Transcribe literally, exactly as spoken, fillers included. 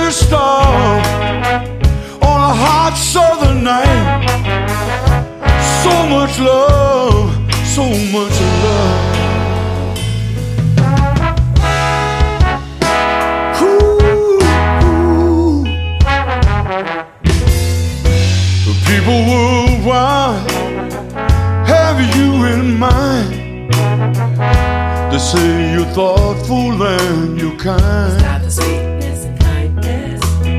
star on a hot southern night. So much love, so much love. Ooh, ooh. The people worldwide have you in mind. They say you're thoughtful and you're kind.